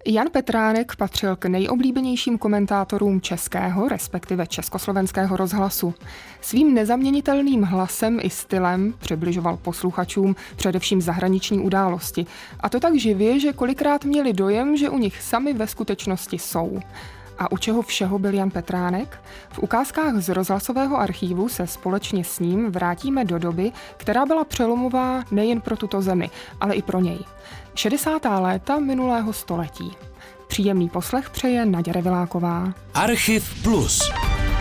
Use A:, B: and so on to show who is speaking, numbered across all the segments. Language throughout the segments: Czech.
A: Jan Petránek patřil k nejoblíbenějším komentátorům českého, respektive československého rozhlasu. Svým nezaměnitelným hlasem i stylem přibližoval posluchačům především zahraniční události. A to tak živě, že kolikrát měli dojem, že u nich sami ve skutečnosti jsou. A u čeho všeho byl Jan Petránek? V ukázkách z rozhlasového archívu se společně s ním vrátíme do doby, která byla přelomová nejen pro tuto zemi, ale i pro něj. 60. léta minulého století. Příjemný poslech přeje Naděra Viláková.
B: Archiv Plus.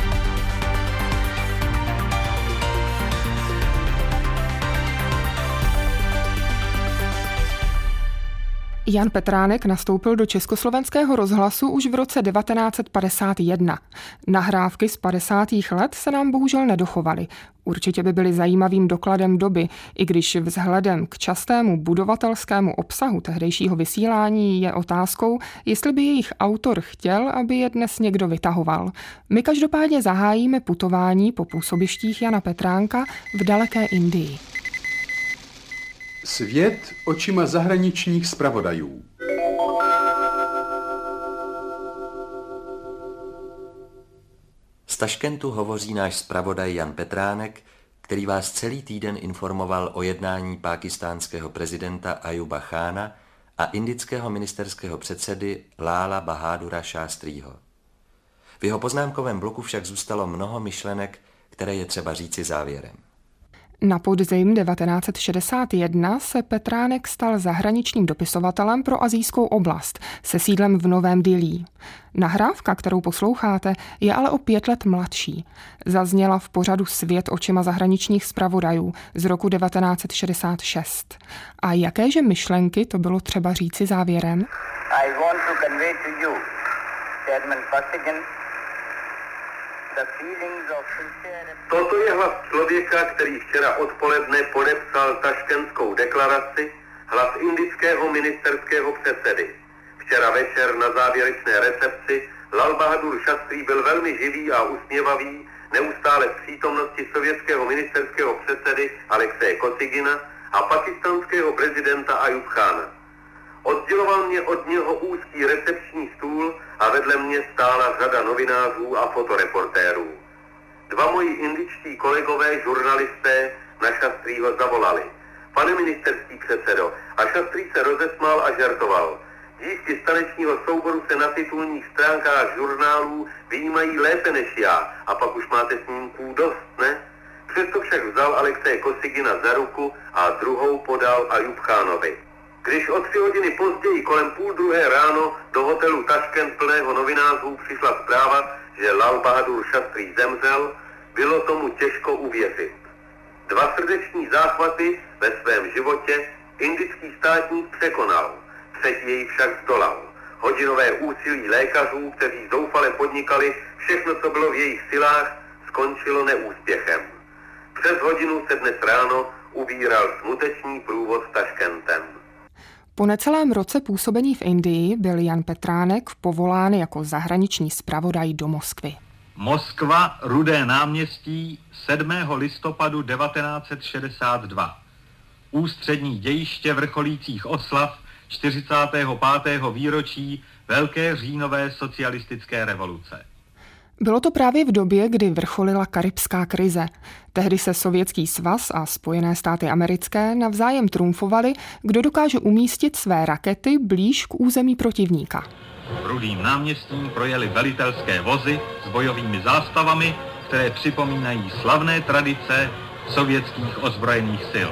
A: Jan Petránek nastoupil do československého rozhlasu už v roce 1951. Nahrávky z 50. let se nám bohužel nedochovaly. Určitě by byly zajímavým dokladem doby, i když vzhledem k častému budovatelskému obsahu tehdejšího vysílání je otázkou, jestli by jejich autor chtěl, aby je dnes někdo vytahoval. My každopádně zahájíme putování po působištích Jana Petránka v daleké Indii.
C: Svět očima zahraničních zpravodajů.
D: Z Taškentu hovoří náš zpravodaj Jan Petránek, který vás celý týden informoval o jednání pákistánského prezidenta Ajuba Chána a indického ministerského předsedy Lála Bahádura Šástrího. V jeho poznámkovém bloku však zůstalo mnoho myšlenek, které je třeba říci závěrem.
A: Na podzim 1961 se Petránek stal zahraničním dopisovatelem pro asijskou oblast se sídlem v Novém Dillí. Nahrávka, kterou posloucháte, je ale o 5 let mladší. Zazněla v pořadu Svět očima zahraničních zpravodajů z roku 1966. A jakéže myšlenky to bylo třeba říci závěrem?
E: I want to convey to you, Chairman Costigan,
F: Toto je hlas člověka, který včera odpoledne podepsal Taškentskou deklaraci, hlas indického ministerského předsedy. Včera večer na závěrečné recepci Lal Bahadur Šastrí byl velmi živý a usměvavý, neustále v přítomnosti sovětského ministerského předsedy Alexeje Kosygina a pakistánského prezidenta Ajub Chána. Odděloval mě od něho úzký recepční stůl a vedle mě stála řada novinářů a fotoreportérů. 2 moji indičtí kolegové, žurnalisté, na Šastrýho zavolali. Pane ministerský předsedo, a Šastrý se rozesmál a žertoval. Dívky z tanečního souboru se na titulních stránkách žurnálů vyjímají lépe než já, a pak už máte snímků dost, ne? Přesto však vzal Alexeje Kosygina za ruku a druhou podal Ajub Chánovi. Když o 3 hodiny později kolem 1:30 ráno do hotelu Taškent plného novinářů přišla zpráva, že Lal Bahadur Šastrí zemřel, bylo tomu těžko uvěřit. 2 srdeční záchvaty ve svém životě indický státník překonal, 3. jej však zdolal. Hodinové úsilí lékařů, kteří zoufale podnikali všechno, co bylo v jejich silách, skončilo neúspěchem. Přes hodinu se dnes ráno ubíral smutečný průvod Taškentem.
A: Po necelém roce působení v Indii byl Jan Petránek povolán jako zahraniční zpravodaj do Moskvy.
G: Moskva, Rudé náměstí, 7. listopadu 1962. Ústřední dějiště vrcholících oslav 45. výročí Velké říjnové socialistické revoluce.
A: Bylo to právě v době, kdy vrcholila karibská krize. Tehdy se Sovětský svaz a Spojené státy americké navzájem trumfovaly, kdo dokáže umístit své rakety blíž k území protivníka.
G: Rudým náměstím projeli velitelské vozy s bojovými zástavami, které připomínají slavné tradice sovětských ozbrojených sil.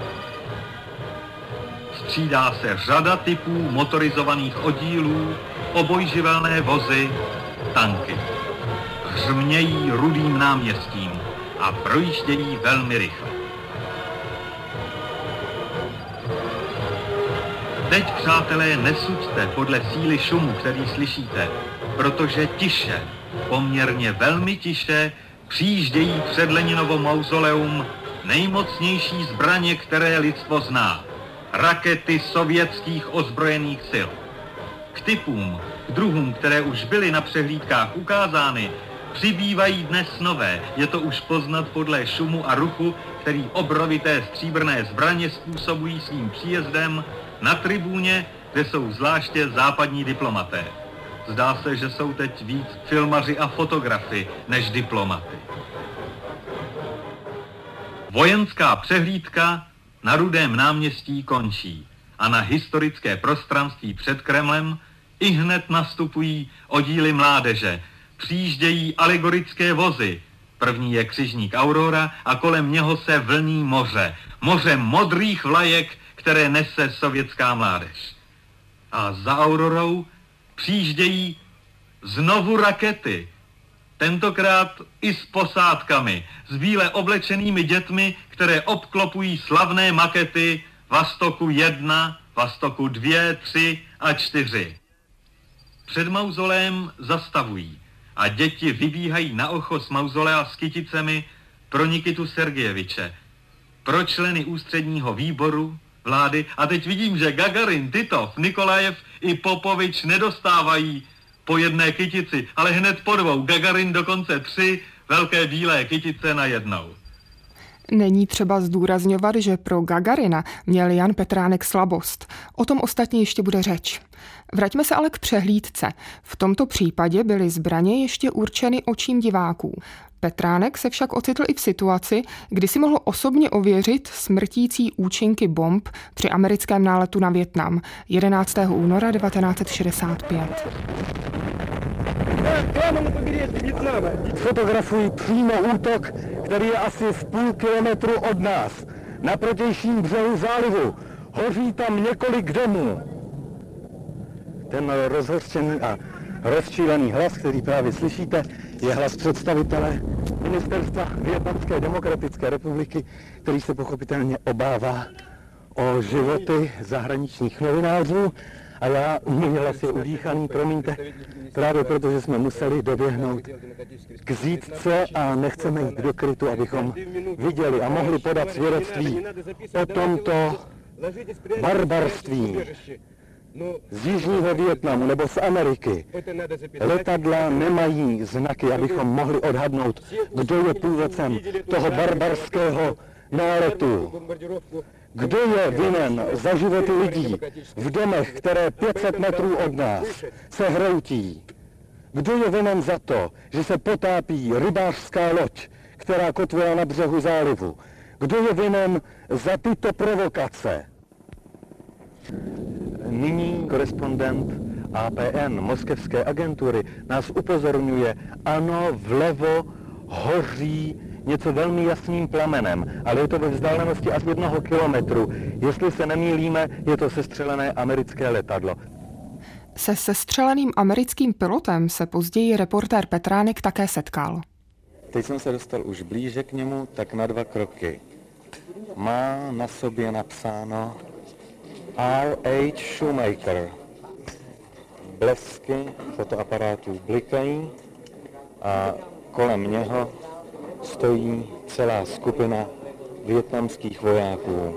G: Střídá se řada typů motorizovaných oddílů, obojživelné vozy, tanky. Hřmějí Rudým náměstím a projíždějí velmi rychle. Teď, přátelé, nesuďte podle síly šumu, který slyšíte, protože tiše, poměrně velmi tiše, přijíždějí před Leninovo mauzoleum nejmocnější zbraně, které lidstvo zná. Rakety sovětských ozbrojených sil. K typům, k druhům, které už byly na přehlídkách ukázány, přibývají dnes nové. Je to už poznat podle šumu a ruchu, který obrovité stříbrné zbraně způsobují svým příjezdem na tribůně kde jsou zvláště západní diplomaté. Zdá se, že jsou teď víc filmaři a fotografy než diplomaty. Vojenská přehlídka na Rudém náměstí končí a na historické prostranství před Kremlem ihned nastupují oddíly mládeže. Přijíždějí alegorické vozy. První je křižník Aurora a kolem něho se vlní moře. Moře modrých vlajek, které nese sovětská mládež. A za Aurorou přijíždějí znovu rakety. Tentokrát i s posádkami, s bíle oblečenými dětmi, které obklopují slavné makety Vastoku 1, Vastoku 2, 3 a 4. Před mauzolem zastavují a děti vybíhají na ochos mauzolea s kyticemi pro Nikitu Sergejeviče, pro členy ústředního výboru, vlády. A teď vidím, že Gagarin, Titov, Nikolajev i Popovič nedostávají po jedné kytici, ale hned po dvou. Gagarin dokonce 3 velké bílé kytice najednou.
A: Není třeba zdůrazňovat, že pro Gagarina měl Jan Petránek slabost. O tom ostatně ještě bude řeč. Vraťme se ale k přehlídce. V tomto případě byly zbraně ještě určeny očím diváků. Petránek se však ocitl i v situaci, kdy si mohl osobně ověřit smrtící účinky bomb při americkém náletu na Vietnam 11. února 1965.
B: Fotografují přímo útok, který je asi v půl kilometru od nás. Na protějším břehu zálivu. Hoří tam několik domů. Ten rozhořčený a rozčílený hlas, který právě slyšíte, je hlas představitele Ministerstva Vietnamské demokratické republiky, který se pochopitelně obává o životy zahraničních novinářů. A já, můj hlas je udýchaný, promiňte, právě proto, že jsme museli doběhnout k zítce a nechceme jít do krytu, abychom viděli a mohli podat svědectví o tomto barbarství z jižního Vietnamu nebo z Ameriky. Letadla nemají znaky, abychom mohli odhadnout, kdo je původcem toho barbarského náletu. Kdo je vinen za životy lidí v domech, které 500 metrů od nás se hroutí? Kdo je vinen za to, že se potápí rybářská loď, která kotvila na břehu zálivu? Kdo je vinen za tyto provokace? Nyní korespondent APN, moskevské agentury, nás upozorňuje, ano, vlevo hoří něco velmi jasným plamenem, ale je to ve vzdálenosti asi 1 kilometru. Jestli se nemýlíme, je to sestřelené americké letadlo.
A: Se sestřeleným americkým pilotem se později reportér Petránek také setkal.
B: Teď jsem se dostal už blíže k němu, tak na 2 kroky. Má na sobě napsáno R.H. Shoemaker. Blesky fotoaparátů blikají a kolem něho stojí celá skupina vietnamských vojáků.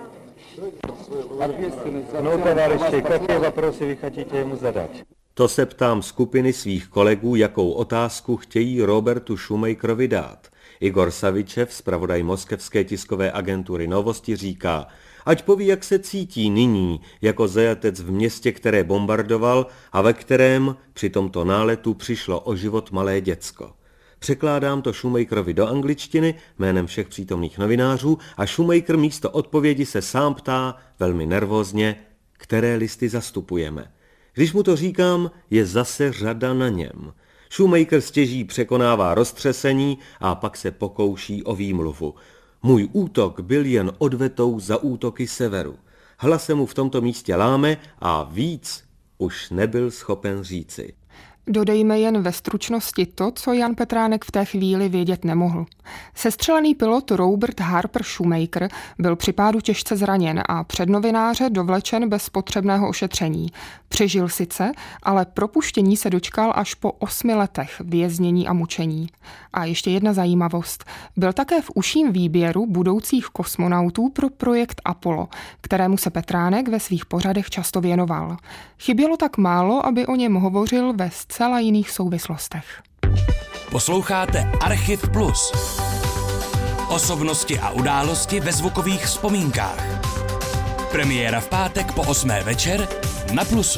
B: No, tovaryši, jaké vопросы vy chcete jemu zadat?
H: To se ptám skupiny svých kolegů, jakou otázku chtějí Robertu Shoemakerovi dát. Igor Savičev, zpravodaj moskevské tiskové agentury Novosti, říká, ať poví, jak se cítí nyní jako zajatec v městě, které bombardoval a ve kterém při tomto náletu přišlo o život malé děcko. Překládám to Shoemakerovi do angličtiny jménem všech přítomných novinářů a Shoemaker místo odpovědi se sám ptá velmi nervózně, které listy zastupujeme. Když mu to říkám, je zase řada na něm. Shoemaker stěží překonává roztřesení a pak se pokouší o výmluvu. Můj útok byl jen odvetou za útoky severu. Hlas se mu v tomto místě láme a víc už nebyl schopen říci.
A: Dodejme jen ve stručnosti to, co Jan Petránek v té chvíli vědět nemohl. Sestřelený pilot Robert Harper Shoemaker byl při pádu těžce zraněn a před novináře dovlečen bez potřebného ošetření. Přežil sice, ale propuštění se dočkal až po 8 letech věznění a mučení. A ještě jedna zajímavost. Byl také v užším výběru budoucích kosmonautů pro projekt Apollo, kterému se Petránek ve svých pořadech často věnoval. Chybělo tak málo, aby o něm hovořil ve zcela jiných souvislostech.
I: Posloucháte Archiv Plus. Osobnosti a události ve zvukových vzpomínkách. Premiéra v pátek po 8. večer na Plusu.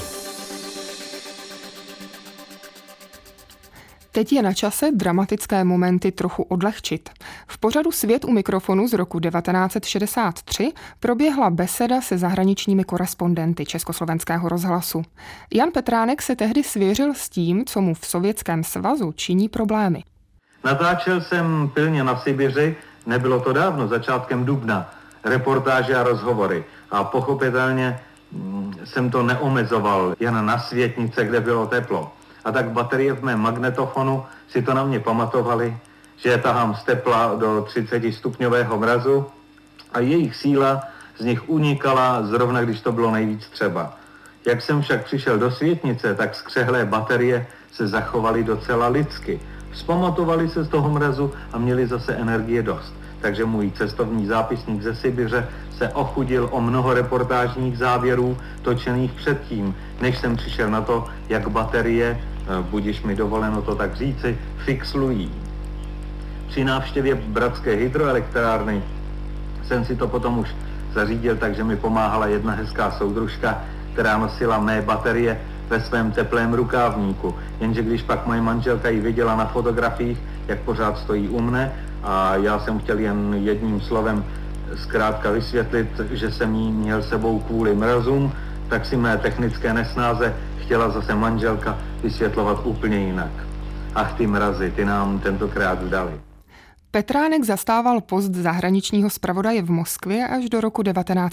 A: Teď je na čase dramatické momenty trochu odlehčit. V pořadu Svět u mikrofonu z roku 1963 proběhla beseda se zahraničními korespondenty Československého rozhlasu. Jan Petránek se tehdy svěřil s tím, co mu v Sovětském svazu činí problémy.
G: Natáčel jsem pilně na Sibiři, nebylo to dávno, začátkem dubna, reportáže a rozhovory. A pochopitelně jsem to neomezoval jen na Světnice, kde bylo teplo. A tak baterie v mém magnetofonu si to na mě pamatovali, že je tahám z tepla do 30 stupňového mrazu a jejich síla z nich unikala zrovna, když to bylo nejvíc třeba. Jak jsem však přišel do Světnice, tak skřehlé baterie se zachovaly docela lidsky. Vzpamatovali se z toho mrazu a měli zase energie dost. Takže můj cestovní zápisník ze Sibiře se ochudil o mnoho reportážních záběrů točených předtím, než jsem přišel na to, jak baterie, budiž mi dovoleno to tak říci, fixlují. Při návštěvě Bratské hydroelektrárny jsem si to potom už zařídil, takže mi pomáhala jedna hezká soudružka, která nosila mé baterie ve svém teplém rukávníku. Jenže když pak moje manželka ji viděla na fotografiích, jak pořád stojí u mne, a já jsem chtěl jen jedním slovem zkrátka vysvětlit, že jsem jí měl sebou kvůli mrazům, tak si mé technické nesnáze chtěla zase manželka vysvětlovat úplně jinak. Ach, ty mrazy, ty nám tentokrát vzdali.
A: Petránek zastával post zahraničního zpravodaje v Moskvě až do roku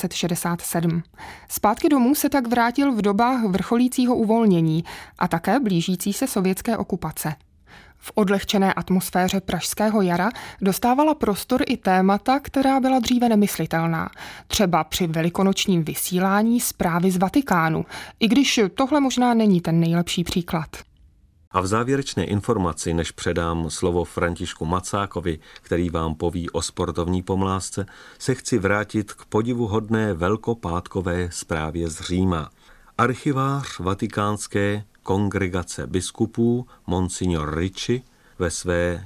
A: 1967. Zpátky domů se tak vrátil v dobách vrcholícího uvolnění a také blížící se sovětské okupace. V odlehčené atmosféře pražského jara dostávala prostor i témata, která byla dříve nemyslitelná. Třeba při velikonočním vysílání zprávy z Vatikánu, i když tohle možná není ten nejlepší příklad.
H: A v závěrečné informaci, než předám slovo Františku Macákovi, který vám poví o sportovní pomlázce, se chci vrátit k podivuhodné velkopátkové zprávě z Říma. Archivář vatikánské kongregace biskupů Monsignor Ricci ve své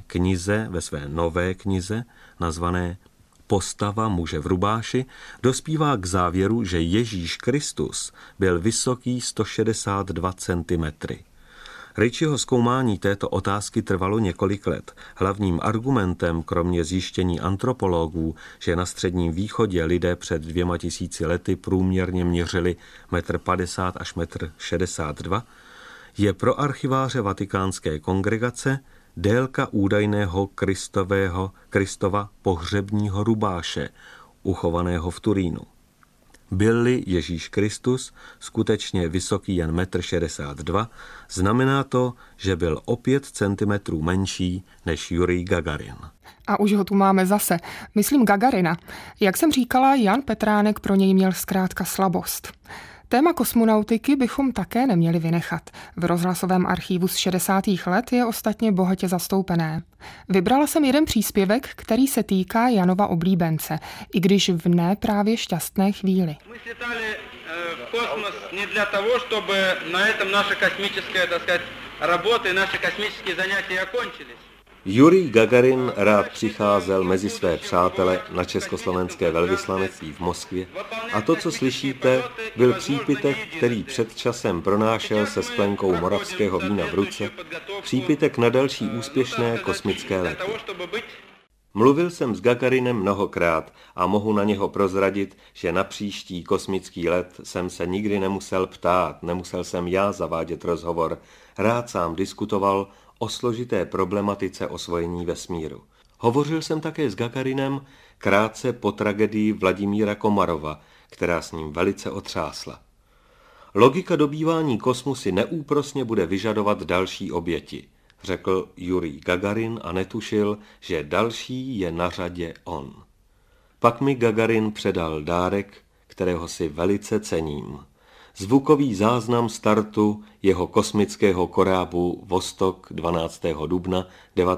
H: nové knize, nazvané Postava muže v rubáši, dospívá k závěru, že Ježíš Kristus byl vysoký 162 cm. Ricciho zkoumání této otázky trvalo několik let. Hlavním argumentem, kromě zjištění antropologů, že na Středním východě lidé před 2000 lety průměrně měřili 1,50 až 1,62 m, je pro archiváře vatikánské kongregace délka údajného Kristova pohřebního rubáše, uchovaného v Turínu. Byl-li Ježíš Kristus skutečně vysoký jen 1,62 m, znamená to, že byl o 5 cm menší než Jurij Gagarin.
A: A už ho tu máme zase. Myslím Gagarina. Jak jsem říkala, Jan Petránek pro něj měl zkrátka slabost. Téma kosmonautiky bychom také neměli vynechat. V rozhlasovém archívu z 60. let je ostatně bohatě zastoupené. Vybrala jsem jeden příspěvek, který se týká Janova oblíbence, i když v ne právě šťastné chvíli.
J: My slítali v kosmos ne dla toho, aby na этом naše kosmické, tak сказать, работы, naše kosmické занятия окончились.
H: Jurij Gagarin rád přicházel mezi své přátele na československé velvyslanectví v Moskvě a to, co slyšíte, byl přípitek, který před časem pronášel se sklenkou moravského vína v ruce, přípitek na další úspěšné kosmické lety. Mluvil jsem s Gagarinem mnohokrát a mohu na něho prozradit, že na příští kosmický let jsem se nikdy nemusel ptát, nemusel jsem já zavádět rozhovor, rád sám diskutoval o složité problematice osvojení vesmíru. Hovořil jsem také s Gagarinem krátce po tragédii Vladimíra Komarova, která s ním velice otřásla. Logika dobývání kosmu si neúprosně bude vyžadovat další oběti, řekl Jurij Gagarin a netušil, že další je na řadě on. Pak mi Gagarin předal dárek, kterého si velice cením. Zvukový záznam startu jeho kosmického korábu Vostok 12. dubna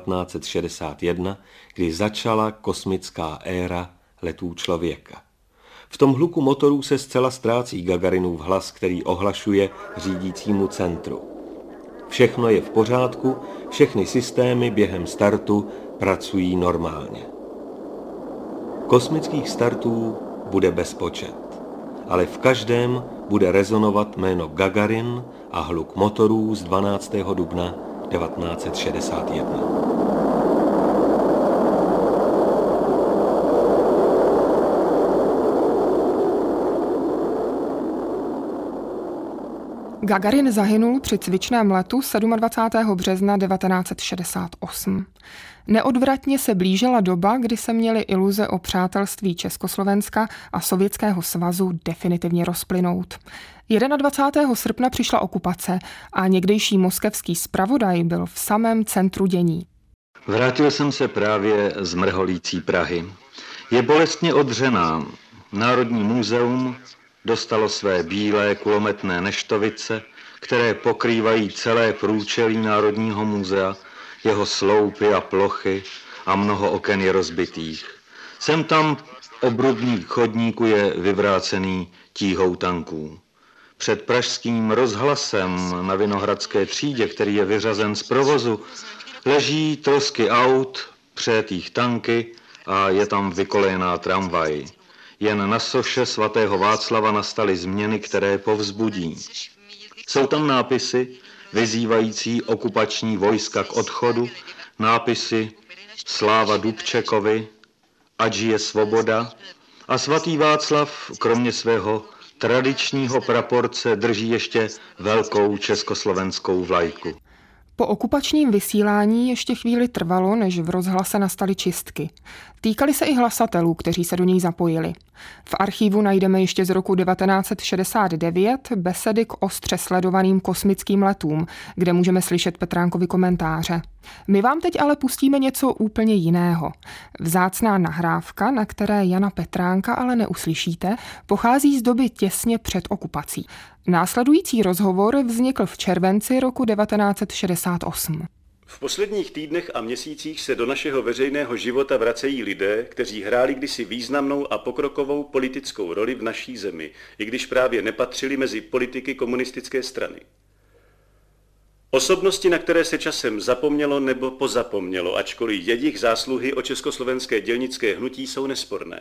H: 1961, kdy začala kosmická éra letů člověka. V tom hluku motorů se zcela ztrácí Gagarinův hlas, který ohlašuje řídícímu centru. Všechno je v pořádku, všechny systémy během startu pracují normálně. Kosmických startů bude bezpočet. ale v každém bude rezonovat jméno Gagarin a hluk motorů z 12. dubna 1961.
A: Gagarin zahynul při cvičném letu 27. března 1968. Neodvratně se blížila doba, kdy se měly iluze o přátelství Československa a Sovětského svazu definitivně rozplynout. 21. srpna přišla okupace a někdejší moskevský zpravodaj byl v samém centru dění.
B: Vrátil jsem se právě z mrholící Prahy. Je bolestně odřená. Národní muzeum dostalo své bílé kulometné neštovice, které pokrývají celé průčelí Národního muzea, jeho sloupy a plochy a mnoho oken je rozbitých. Sem tam obrubník chodníku je vyvrácený tíhou tanků. Před pražským rozhlasem na Vinohradské třídě, který je vyřazen z provozu, leží trosky aut, přejetých tanky a je tam vykolejená tramvaj. Jen na soše svatého Václava nastaly změny, které povzbudí. Jsou tam nápisy vyzývající okupační vojska k odchodu, nápisy Sláva Dubčekovi, ať žije svoboda, a svatý Václav, kromě svého tradičního praporce, drží ještě velkou československou vlajku.
A: Po okupačním vysílání ještě chvíli trvalo, než v rozhlase nastaly čistky. Týkaly se i hlasatelů, kteří se do něj zapojili. V archívu najdeme ještě z roku 1969 besedy k ostře sledovaným kosmickým letům, kde můžeme slyšet Petránkovy komentáře. My vám teď ale pustíme něco úplně jiného. Vzácná nahrávka, na které Jana Petránka ale neuslyšíte, pochází z doby těsně před okupací. Následující rozhovor vznikl v červenci roku 1968.
K: V posledních týdnech a měsících se do našeho veřejného života vracejí lidé, kteří hráli kdysi významnou a pokrokovou politickou roli v naší zemi, i když právě nepatřili mezi politiky komunistické strany. Osobnosti, na které se časem zapomnělo nebo pozapomnělo, ačkoliv jejich zásluhy o československé dělnické hnutí jsou nesporné.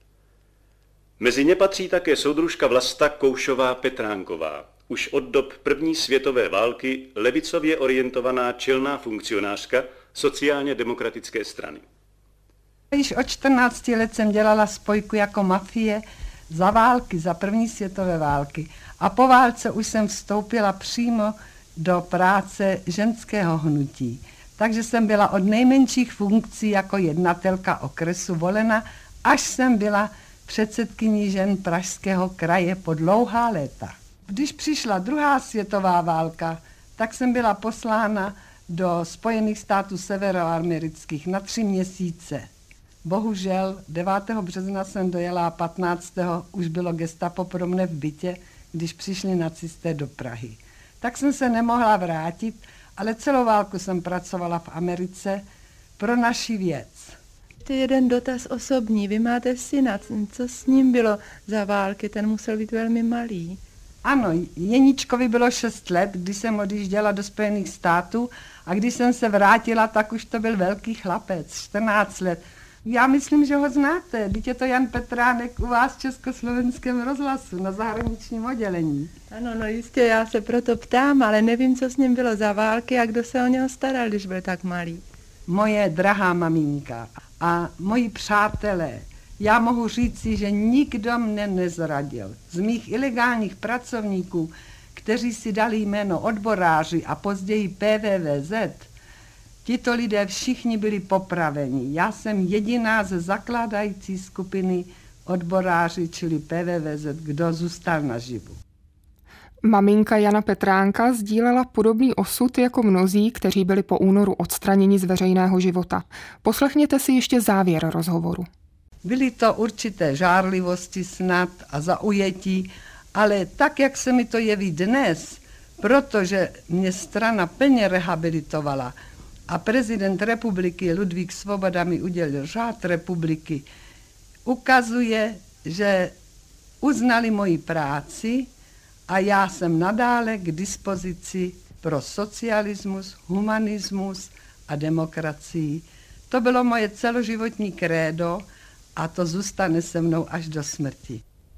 K: Mezi ně patří také soudružka Vlasta Koušová-Petránková, už od dob první světové války levicově orientovaná čelná funkcionářka sociálně demokratické strany.
L: Již od 14 let jsem dělala spojku jako mafie za války, za první světové války. A po válce už jsem vstoupila přímo do práce ženského hnutí. Takže jsem byla od nejmenších funkcí jako jednatelka okresu volena, až jsem byla předsedkyní žen Pražského kraje po dlouhá léta. Když přišla druhá světová válka, tak jsem byla poslána do Spojených států severoamerických na 3 měsíce. Bohužel 9. března jsem dojela a 15. už bylo gestapo pro mne v bytě, když přišli nacisté do Prahy. Tak jsem se nemohla vrátit, ale celou válku jsem pracovala v Americe pro naši věc.
M: To je jeden dotaz osobní. Vy máte syna, co s ním bylo za války? Ten musel být velmi malý.
L: Ano, Jeníčkovi bylo 6 let, když jsem odjížděla do Spojených států a když jsem se vrátila, tak už to byl velký chlapec, 14 let. Já myslím, že ho znáte, teď je to Jan Petránek u vás v Československém rozhlasu na zahraničním oddělení.
M: Ano, no jistě, já se proto ptám, ale nevím, co s ním bylo za války a kdo se o něho staral, když byl tak malý.
L: Moje drahá maminka a moji přátelé. Já mohu říci, že nikdo mne nezradil. Z mých ilegálních pracovníků, kteří si dali jméno odboráři a později PVVZ, tito lidé všichni byli popraveni. Já jsem jediná ze zakládající skupiny odboráři, čili PVVZ, kdo zůstal naživu.
A: Maminka Jana Petránka sdílela podobný osud jako mnozí, kteří byli po únoru odstraněni z veřejného života. Poslechněte si ještě závěr rozhovoru.
L: Byly to určité žárlivosti snad a zaujetí, ale tak, jak se mi to jeví dnes, protože mě strana plně rehabilitovala a prezident republiky Ludvík Svoboda mi udělil řád republiky, ukazuje, že uznali moji práci a já jsem nadále k dispozici pro socialismus, humanismus a demokracii. To bylo moje celoživotní krédo a to zůstane se mnou až do smrti.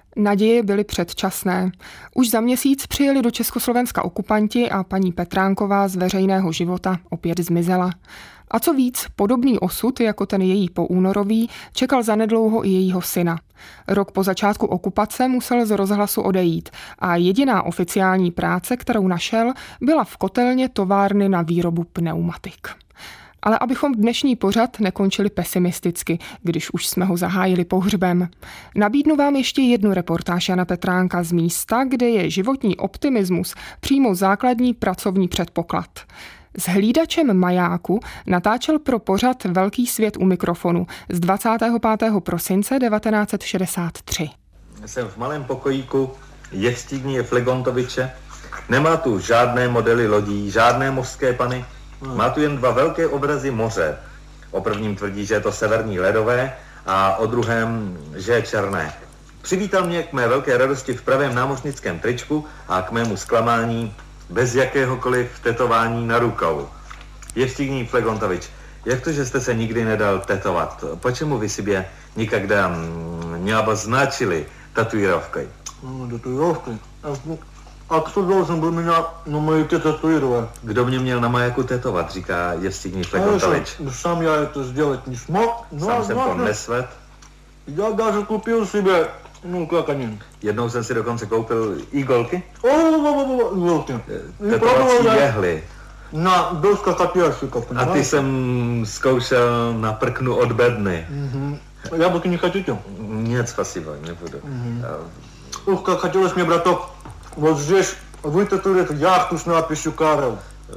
A: Naděje byly předčasné. Už za měsíc přijeli do Československa okupanti a paní Petránková z veřejného života opět zmizela. A co víc, podobný osud, jako ten její poúnorový, čekal zanedlouho i jejího syna. Rok po začátku okupace musel z rozhlasu odejít a jediná oficiální práce, kterou našel, byla v kotelně továrny na výrobu pneumatik. Ale abychom dnešní pořad nekončili pesimisticky, když už jsme ho zahájili pohřbem. Nabídnu vám ještě jednu reportáž Jana Petránka z místa, kde je životní optimismus přímo základní pracovní předpoklad. S hlídačem majáku natáčel pro pořad Velký svět u mikrofonu z 25. prosince 1963.
N: Jsem v malém pokojíku Jevstygnie Flegontoviče. Nemá tu žádné modely lodí, žádné mořské pany. Má tu jen dva velké obrazy moře. O prvním tvrdí, že je to severní ledové a o druhém, že je černé. Přivítal mě k mé velké radosti v pravém námořnickém tričku a k mému zklamání bez jakéhokoliv tetování na rukou. Jevstygnie Flegontovič, jak to, že jste se nikdy nedal tetovat? Почему вы себе никогда не обозначили татуировкой?
O: Татуировкой? A kdo должен byl mě na маяке татуировать?
N: Kdo mě měl na majaku tetovat, říká Jevstygnie Flegontovič.
O: Сам я это сделать не смог.
N: Sám jsem to nesvedl.
O: Я даже купил себе, как они?
N: Jednou jsem si dokonce koupil igolky.
O: Иголки.
N: Tetovací jehly.
O: Na doskách от ящиков,
N: A ty jsem zkoušel na prknu od bedny.
O: Яблоки не хотите?
N: Нет, спасибо, не буду.
O: Ух, как хотелось мне, браток, вот здесь vytetovat jachtu s nápisью Karel.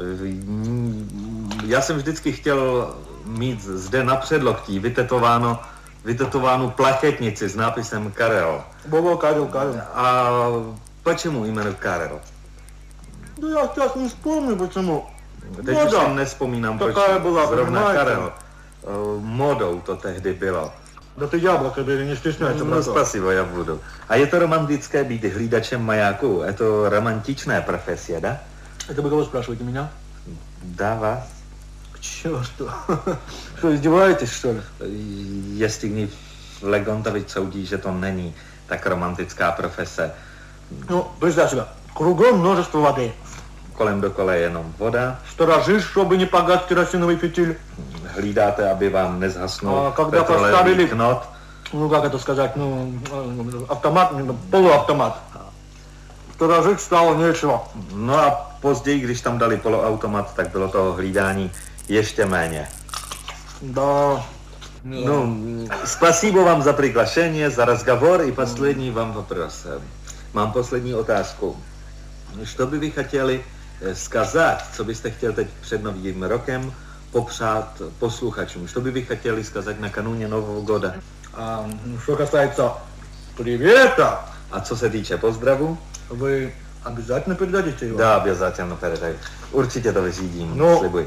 N: Já jsem vždycky chtěl mít zde na předloktí vytetovánu plachetnici s nápisem Karel.
O: Bobo, Karel.
N: A почему именно Karel?
O: No já сейчас не вспомню, почему.
N: Teď už si nespomínám, proč zrovna Karel. Modou to tehdy bylo.
O: Да ты яблоко бери, не стесняйся,
N: No, spasibo, já budu. A je to romantické být hlídačem majáku? Je to romantičná profesie, da?
O: Это вы кого спрашиваете, меня?
N: Да, вас.
O: К черту. Что, издеваетесь, что ли?
N: Jevstygnie Flegontovič soudí, že to není tak romantická profese.
O: Ну, представь себе, кругом множество воды.
N: Kolem dokola je jenom voda.
O: Сторожишь, чтобы не погас керосиновый фитиль.
N: Hlídáte, aby vám nezhasnul
O: когда
N: petroleový knot.
O: Ну, как это сказать, автомат, полуавтомат. Сторожить стало нечего.
N: No a později, když tam dali poloautomat, tak bylo toho hlídání ještě méně.
O: Да.
N: No, spasibo vám za приглашение, za разговор и последний vám вопрос. Mám poslední otázku. Что by vy chtěli skazat, co byste chtěl teď před novým rokem popřát posluchačům? Что by vy chtěli skazat накануне Нового года?
O: А что касается привета,
N: a co se týče pozdravu,
O: вы обязательно передадите его?
N: Да, обязательно передаю. Určitě to vyřídím, slibuji.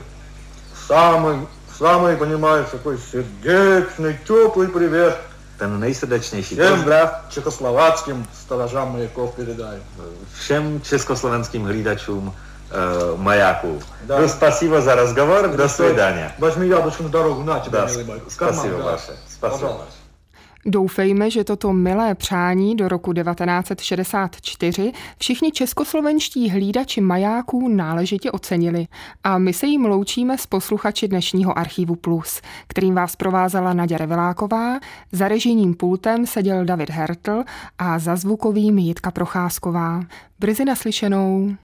O: Самый, понимаешь, такой сердечный, теплый привет.
N: Ten nejsrdečnější
O: Všem
N: pozdrav
O: československým strážám majaků передаю.
N: Všem československým hlídačům majáků. Да. Спасибо за разговор, до свидания.
O: Возьми яблочко на дорогу, на тебя, милый мой.
N: Спасибо ваше. Спасибо.
A: Doufejme, že toto milé přání do roku 1964 všichni českoslovenští hlídači majáků náležitě ocenili. A my se jim loučíme s posluchači dnešního Archivu Plus, kterým vás provázela Naďa Reveláková, za režijním pultem seděl David Hertl a za zvukovým Jitka Procházková. Brzy naslyšenou.